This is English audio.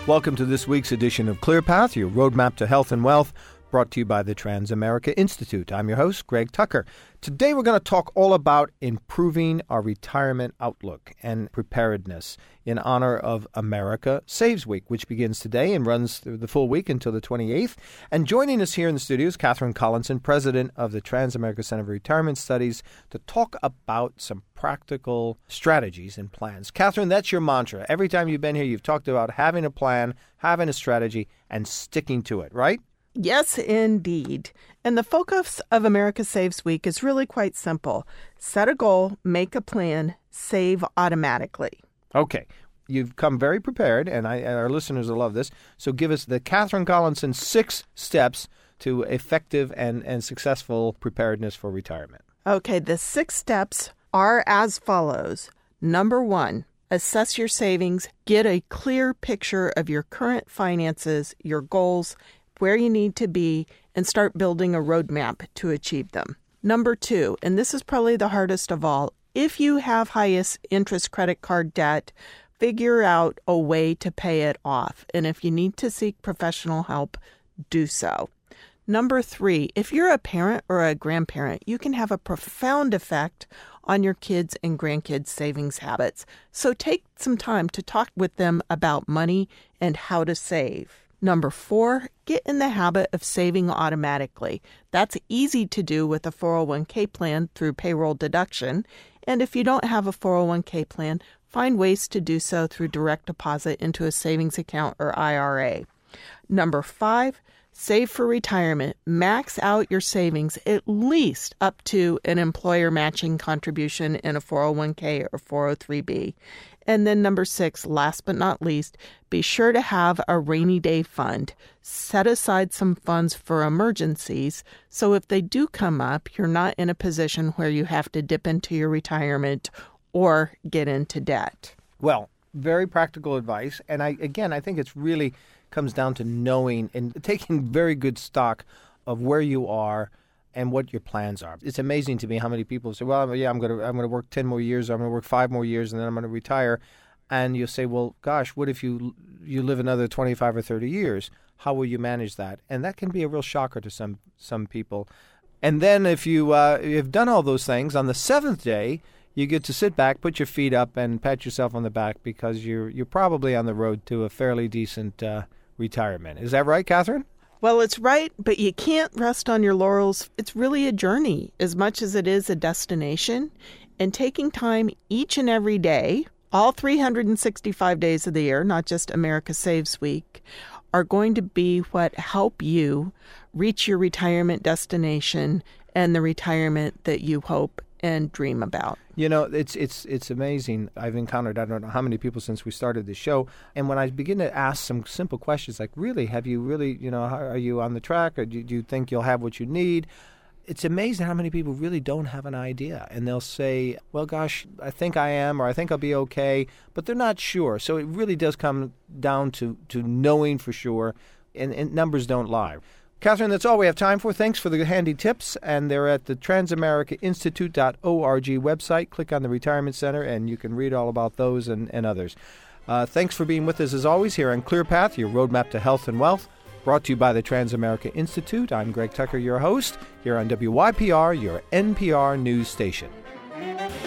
Welcome to this week's edition of ClearPath, your roadmap to health and wealth, brought to you by the Transamerica Institute. I'm your host, Greg Tucker. Today we're going to talk all about improving our retirement outlook and preparedness in honor of America Saves Week, which begins today and runs through the full week until the 28th. And joining us here in the studio is Catherine Collinson, president of the Transamerica Center for Retirement Studies, to talk about some practical strategies and plans. Catherine, that's your mantra. Every time you've been here, you've talked about having a plan, having a strategy, and sticking to it, right? Yes, indeed. And the focus of America Saves Week is really quite simple. Set a goal, make a plan, save automatically. Okay. You've come very prepared, and our listeners will love this. So give us the Catherine Collinson 6 steps to effective and successful preparedness for retirement. Okay, the 6 steps are as follows. Number 1, assess your savings, get a clear picture of your current finances, your goals, where you need to be, and start building a roadmap to achieve them. Number 2, and this is probably the hardest of all, if you have highest interest credit card debt, figure out a way to pay it off. And if you need to seek professional help, do so. Number 3, if you're a parent or a grandparent, you can have a profound effect on your kids' and grandkids' savings habits. So take some time to talk with them about money and how to save. Number 4, get in the habit of saving automatically. That's easy to do with a 401k plan through payroll deduction. And if you don't have a 401k plan, find ways to do so through direct deposit into a savings account or IRA. Number 5, save for retirement. Max out your savings at least up to an employer matching contribution in a 401k or 403b. And then number 6, last but not least, be sure to have a rainy day fund. Set aside some funds for emergencies, so if they do come up, you're not in a position where you have to dip into your retirement or get into debt. Well, very practical advice. And I think it's really comes down to knowing and taking very good stock of where you are and what your plans are. It's amazing to me how many people say, well, yeah, I'm going to work 10 more years, or I'm going to work 5 more years, and then I'm going to retire. And you'll say, well, gosh, what if you live another 25 or 30 years? How will you manage that? And that can be a real shocker to some people. And then if you've done all those things, on the 7th day, you get to sit back, put your feet up, and pat yourself on the back because you're probably on the road to a fairly decent retirement. Is that right, Catherine? Well, it's right, but you can't rest on your laurels. It's really a journey as much as it is a destination. And taking time each and every day, all 365 days of the year, not just America Saves Week, are going to be what help you reach your retirement destination and the retirement that you hope and dream about. You know, it's amazing. I've encountered, I don't know how many people since we started the show, and when I begin to ask some simple questions like, really, have you really, are you on the track, or do you think you'll have what you need? It's amazing how many people really don't have an idea, and they'll say, well, gosh, I think I am, or I think I'll be okay, but they're not sure. So it really does come down to knowing for sure, and numbers don't lie. Catherine, that's all we have time for. Thanks for the handy tips, and they're at the transamericainstitute.org website. Click on the Retirement Center, and you can read all about those and others. Thanks for being with us, as always, here on ClearPath, your roadmap to health and wealth, brought to you by the Transamerica Institute. I'm Greg Tucker, your host, here on WYPR, your NPR news station.